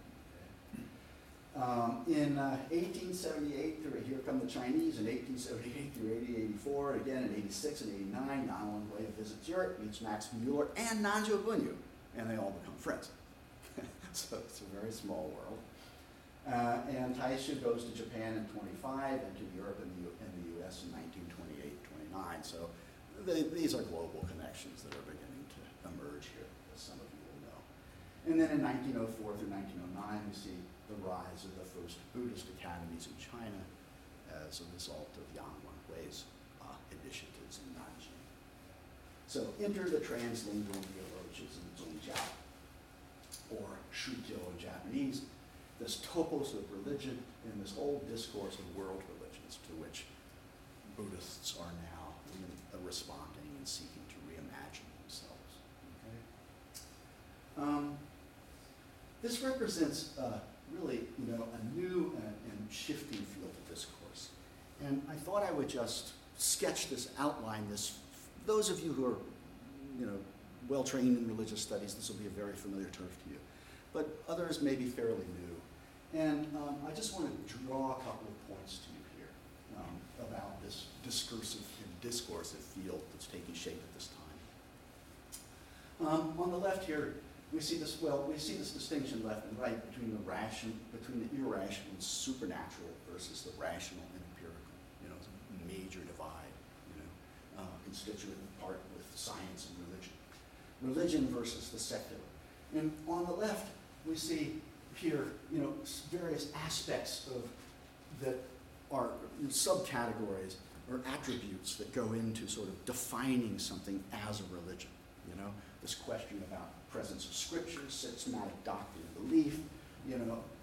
recall. In 1878, here come the Chinese, in 1878 through 84, again in 86 and 89, Nan Wei visits Europe, meets Max Mueller and Nanjo Bunyu, and they all become friends. So it's a very small world. And Taishu goes to Japan in 25 and to Europe and the US in 1928-29. So these are global connections that are beginning to emerge here, as some of you will know. And then in 1904 through 1909, we see the rise of the first Buddhist academies in China as a result of Yang Wenhui's initiatives in Nanjing. So enter the translingual theologians in Zhongjiao, or Shukyo in Japanese, this topos of religion and this old discourse of world religions to which Buddhists are now responding and seeking to reimagine themselves. Okay? This represents really, a new and shifting field of discourse. And I thought I would just sketch this, outline this. Those of you who are, well trained in religious studies, this will be a very familiar turf to you. But others may be fairly new. And I just want to draw a couple of points to you here about this discoursive field that's taking shape at this time. On the left here, we see this distinction left and right between the irrational and supernatural versus the rational and empirical. It's a major divide, constituent part with science and religion. Religion versus the secular. And on the left, we see here, various aspects of that are subcategories or attributes that go into sort of defining something as a religion. This question about presence of scripture, systematic doctrine and belief,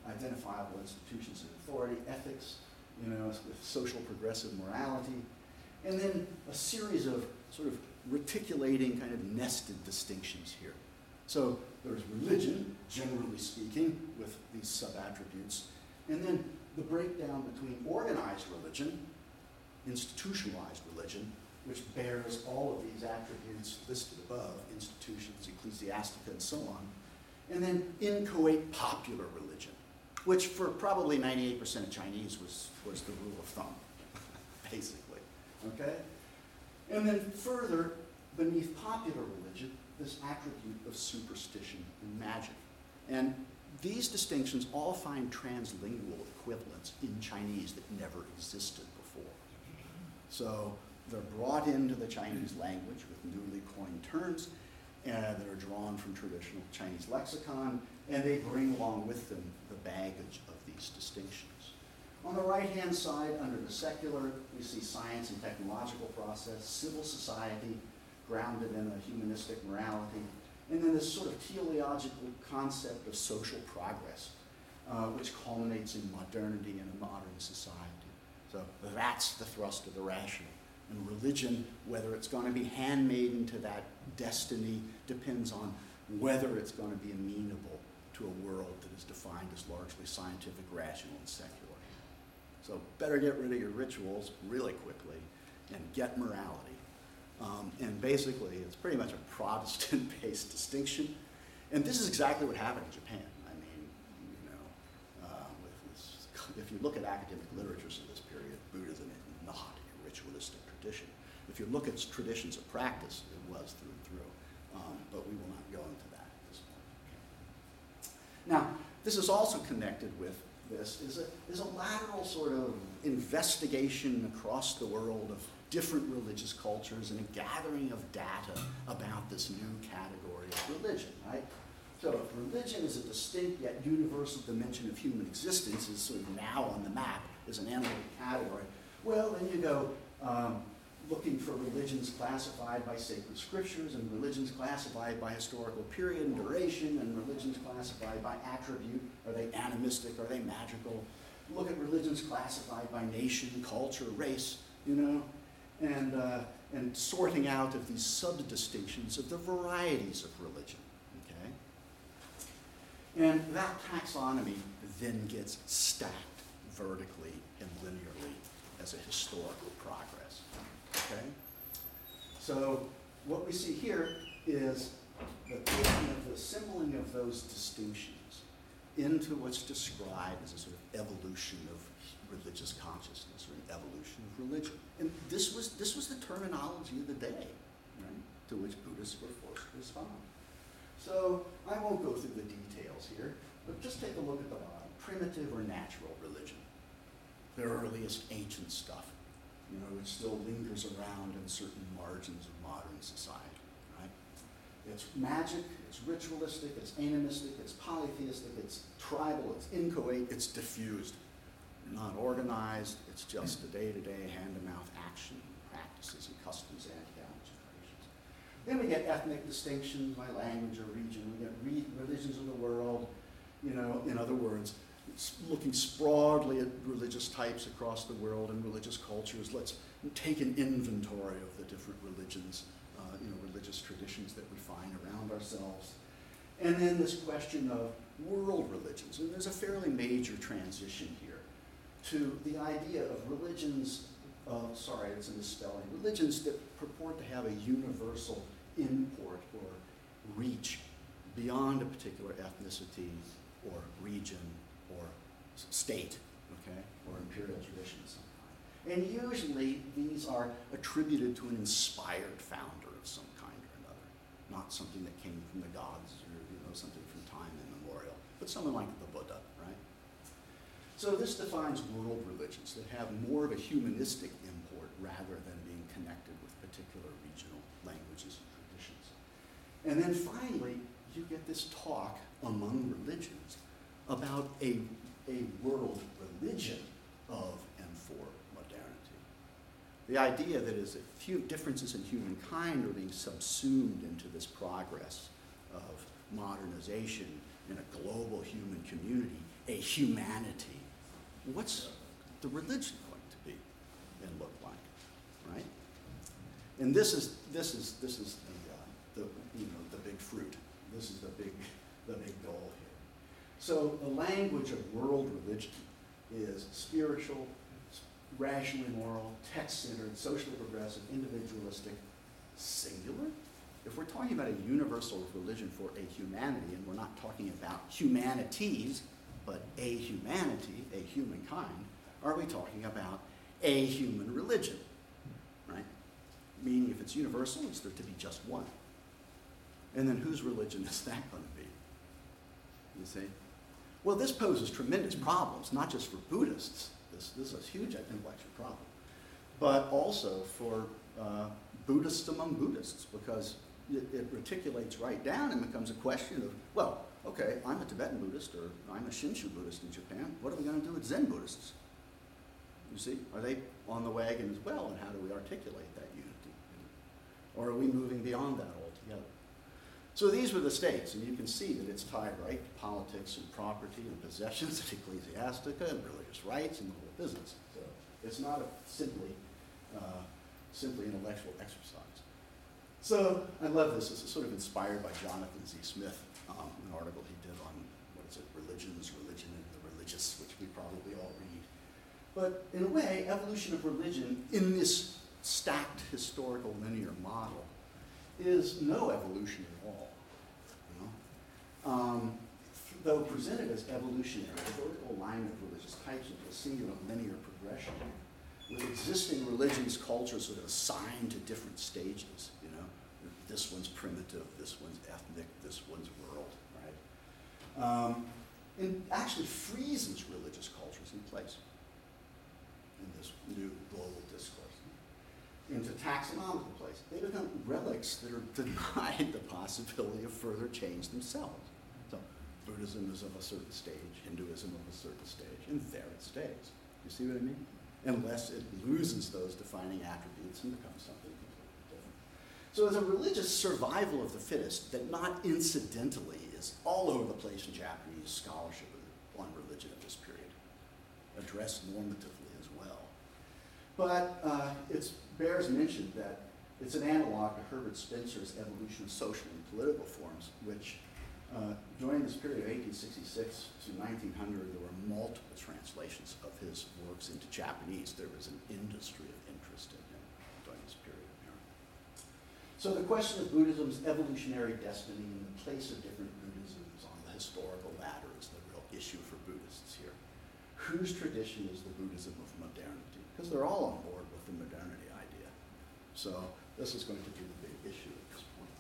identifiable institutions of authority, ethics, with social progressive morality, And then a series of sort of reticulating kind of nested distinctions here. So there's religion, generally speaking, with these sub-attributes, and then the breakdown between organized religion, institutionalized religion, which bears all of these attributes listed above, institutions, ecclesiastica, and so on, and then inchoate popular religion, which for probably 98% of Chinese was the rule of thumb, basically, okay? And then further, beneath popular religion, this attribute of superstition and magic. And these distinctions all find translingual equivalents in Chinese that never existed before. So they're brought into the Chinese language with newly coined terms that are drawn from traditional Chinese lexicon, and they bring along with them the baggage of these distinctions. On the right-hand side, under the secular, we see science and technological process, civil society, grounded in a humanistic morality, and then this sort of teleological concept of social progress, which culminates in modernity and a modern society. So that's the thrust of the rational. And religion, whether it's going to be handmaiden to that destiny, depends on whether it's going to be amenable to a world that is defined as largely scientific, rational, and secular. So better get rid of your rituals really quickly and get morality. And basically, it's pretty much a Protestant-based distinction. And this is exactly what happened in Japan. I mean, with this, if you look at academic literatures of this period, Buddhism is not a ritualistic tradition. If you look at traditions of practice, it was through and through. But we will not go into that at this point. Now, this is also connected with this, is a lateral sort of investigation across the world of different religious cultures and a gathering of data about this new category of religion, right? So if religion is a distinct yet universal dimension of human existence, is sort of now on the map as an analytic category, well, then you go looking for religions classified by sacred scriptures and religions classified by historical period and duration and religions classified by attribute. Are they animistic? Are they magical? Look at religions classified by nation, culture, race, and sorting out of these sub-distinctions of the varieties of religion, okay? And that taxonomy then gets stacked vertically and linearly as a historical progress, okay? So what we see here is the taking of the assembling of those distinctions into what's described as a sort of evolution of religious consciousness or an evolution of religion. And this was the terminology of the day, right, to which Buddhists were forced to respond. So I won't go through the details here, but just take a look at the bottom. Primitive or natural religion. The earliest ancient stuff, which still lingers around in certain margins of modern society, right? It's magic, it's ritualistic, it's animistic, it's polytheistic, it's tribal, it's inchoate, it's diffused. Not organized, it's just the day-to-day, hand-to-mouth action, practices and customs and anti-damage traditions. Then we get ethnic distinctions by language or region. We get religions of the world, in other words, looking broadly at religious types across the world and religious cultures. Let's take an inventory of the different religions, religious traditions that we find around ourselves. And then this question of world religions. And there's a fairly major transition here to the idea of religions, it's a misspelling, religions that purport to have a universal import or reach beyond a particular ethnicity or region or state, okay, or imperial tradition of some kind. And usually these are attributed to an inspired founder of some kind or another, not something that came from the gods or something from time immemorial, but someone like the Buddha, right? So this defines world religions that have more of a humanistic import rather than being connected with particular regional languages and traditions. And then finally, you get this talk among religions about a world religion of and for modernity. The idea that is that few differences in humankind are being subsumed into this progress of modernization in a global human community, a humanity. What's the religion going to be and look like, right? And this is the big fruit. This is the big goal here. So the language of world religion is spiritual, rationally moral, text-centered, socially progressive, individualistic, singular. If we're talking about a universal religion for a humanity, and we're not talking about humanities, but a humanity, a humankind, are we talking about a human religion, right? Meaning if it's universal, it's there to be just one. And then whose religion is that going to be? You see? Well, this poses tremendous problems, not just for Buddhists. This is a huge intellectual problem. But also for Buddhists among Buddhists, because it reticulates right down and becomes a question of, well, okay, I'm a Tibetan Buddhist or I'm a Shinshu Buddhist in Japan. What are we going to do with Zen Buddhists? You see, are they on the wagon as well, and how do we articulate that unity? Or are we moving beyond that altogether? So these were the states, and you can see that it's tied right to politics and property and possessions and ecclesiastica and religious rights and the whole business. So it's not simply intellectual exercise. So I love this. This is sort of inspired by Jonathan Z. Smith, an article he did on, religion, and the religious, which we probably all read. But in a way, evolution of religion in this stacked historical linear model is no evolution at all. You know? Though presented as evolutionary, the vertical alignment of religious types into a singular linear progression, with existing religions, cultures sort of assigned to different stages. You know, this one's primitive, this one's ethnic, this one's world, right? And actually freezes religious cultures in place in this new global discourse, into taxonomical place. They become relics that are denied the possibility of further change themselves. So Buddhism is of a certain stage, Hinduism of a certain stage, and there it stays. You see what I mean? Unless it loses those defining attributes and becomes something completely different. So it's a religious survival of the fittest that not incidentally is all over the place in Japanese scholarship on religion of this period, addressed normatively as well. But it bears mention that it's an analog to Herbert Spencer's Evolution of Social and Political Forms, which during this period of 1866 to 1900, there were multiple translations of his works into Japanese. There was an industry of interest in him during this period. So the question of Buddhism's evolutionary destiny and the place of different Buddhisms on the historical ladder is the real issue for Buddhists here. Whose tradition is the Buddhism of modernity? Because they're all on board with the modernity idea. So this is going to be the big issue at this point.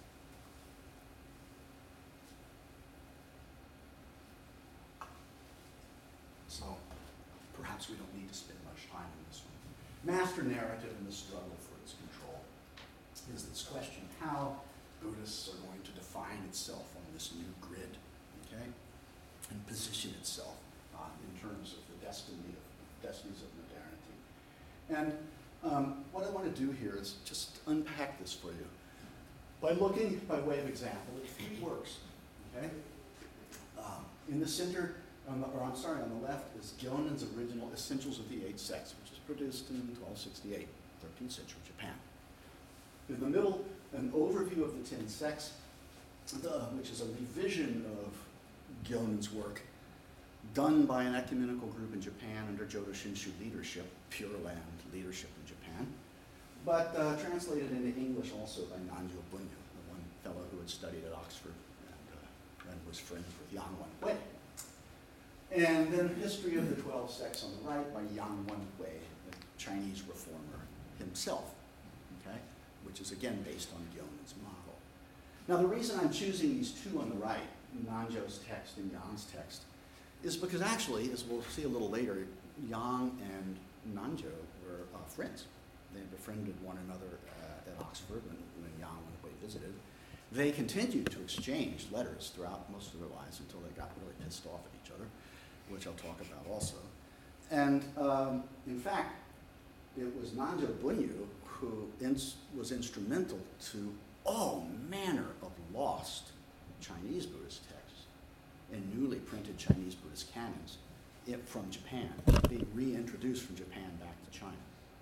So perhaps we don't need to spend much time on this one. Master narrative in the struggle for its control is this question: how Buddhists are going to define itself on this new grid, okay, and position itself in terms of the destinies of modernity. And what I want to do here is just unpack this for you by looking, by way of example, at 3 works. Okay, in the center. On the left is Gyonin's original Essentials of the 8 Sects, which was produced in 1268, 13th century Japan. In the middle, an overview of the 10 sects, which is a revision of Gyonin's work, done by an ecumenical group in Japan under Jodo Shinshu leadership, Pure Land leadership in Japan, but translated into English also by Nanjo Bunyu, the one fellow who had studied at Oxford and was friends with Yang Wenhui. And then History of the 12 Sects on the right by Yang Wenhui, the Chinese reformer himself, okay, which is again based on Gyonin's model. Now the reason I'm choosing these 2 on the right, Nanjo's text and Yang's text, is because actually, as we'll see a little later, Yang and Nanjo were friends. They befriended one another at Oxford when Yang Wenhui visited. They continued to exchange letters throughout most of their lives until they got really pissed off at each other, which I'll talk about also. And in fact, it was Nanjo Bunyu who was instrumental to all manner of lost Chinese Buddhist texts and newly printed Chinese Buddhist canons from Japan, being reintroduced from Japan back to China.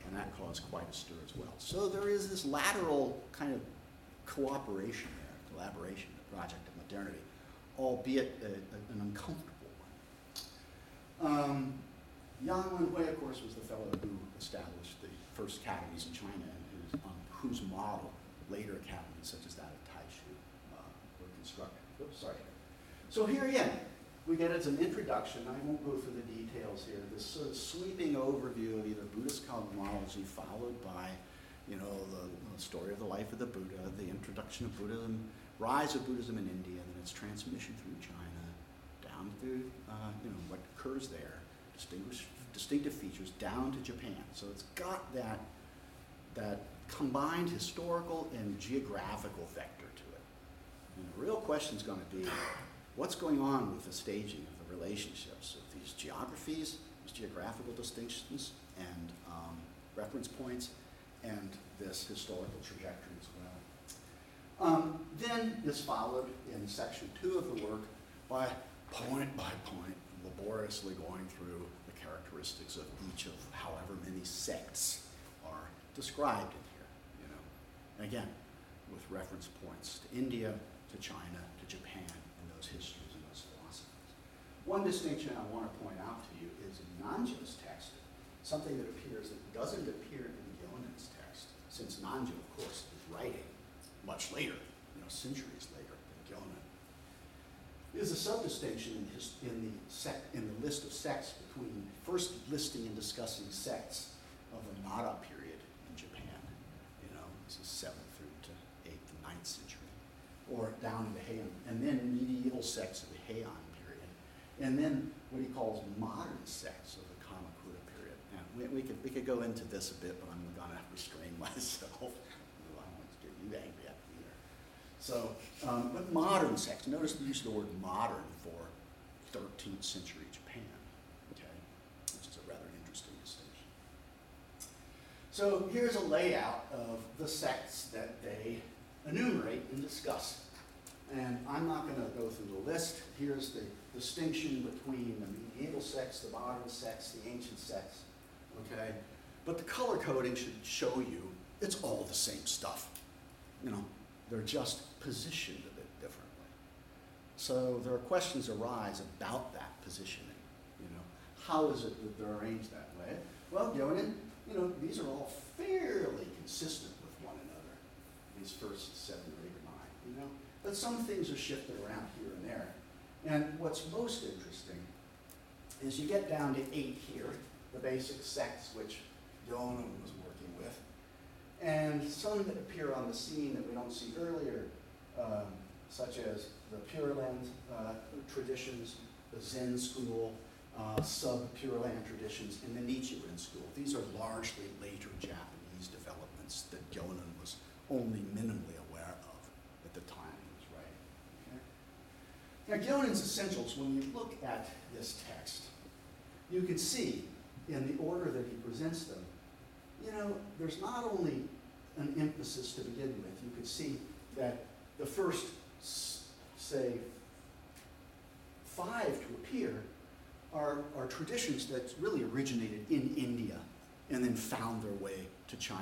and that caused quite a stir as well. So there is this lateral kind of cooperation there, collaboration, the project of modernity, albeit an uncomfortable one. Yang Wenhui, of course, was the fellow who established the first academies in China, and whose model later academies, such as that of Taishu, were constructed. Oops, sorry. So here again, we get as an introduction. I won't go through the details here. This sort of sweeping overview of either Buddhist cosmology, followed by, the story of the life of the Buddha, the introduction of Buddhism, rise of Buddhism in India, and then its transmission through China, down through, what occurs there, distinctive features, down to Japan. So it's got that combined historical and geographical vector to it. And the real question is going to be, what's going on with the staging of the relationships of these geographies, these geographical distinctions, and reference points, and this historical trajectory as well. Then is followed in section 2 of the work by point, laboriously going through the characteristics of each of however many sects are described in here. And again, with reference points to India, to China, to Japan, and those histories and those philosophies. One distinction I want to point out to you is in Nanzhou's text, something that doesn't appear in Gyeonen's text, since Nanzhou, of course, is writing much later, centuries later than Gyeonen, is a subdistinction in the list of sects between first listing and discussing sects of the Nara period in Japan. This is 7th through to 8th and 9th century, or down in the Heian, and then medieval sects of the Heian period, and then what he calls modern sects of the Kamakura period. Now, we could go into this a bit, but I'm going to restrain myself. I don't want to get you angry at me either. So, but modern sects, notice the use of the word modern for 13th century Japan, okay, which is a rather interesting distinction. So here's a layout of the sects that they enumerate and discuss. And I'm not going to go through the list. Here's the distinction between the medieval sects, the modern sects, the ancient sects, okay? But the color coding should show you it's all the same stuff. They're just positioned a bit differently. So there are questions arise about that positioning. How is it that they're arranged that way? Well, Gyeonen, these are all fairly consistent with one another, these first 7 or 8 or 9, But some things are shifted around here and there. And what's most interesting is you get down to 8 here, the basic sects which Gyeonen was working with, and some that appear on the scene that we don't see earlier, such as the Pure Land traditions, the Zen school, sub-Pure Land traditions, and the Nichiren school. These are largely later Japanese developments that Gyeonen was only minimally aware of at the time he was writing. Okay? Now, Gyeonen's essentials, when you look at this text, you can see in the order that he presents them, there's not only an emphasis to begin with. You could see that the first, say, 5 to appear are traditions that really originated in India and then found their way to China.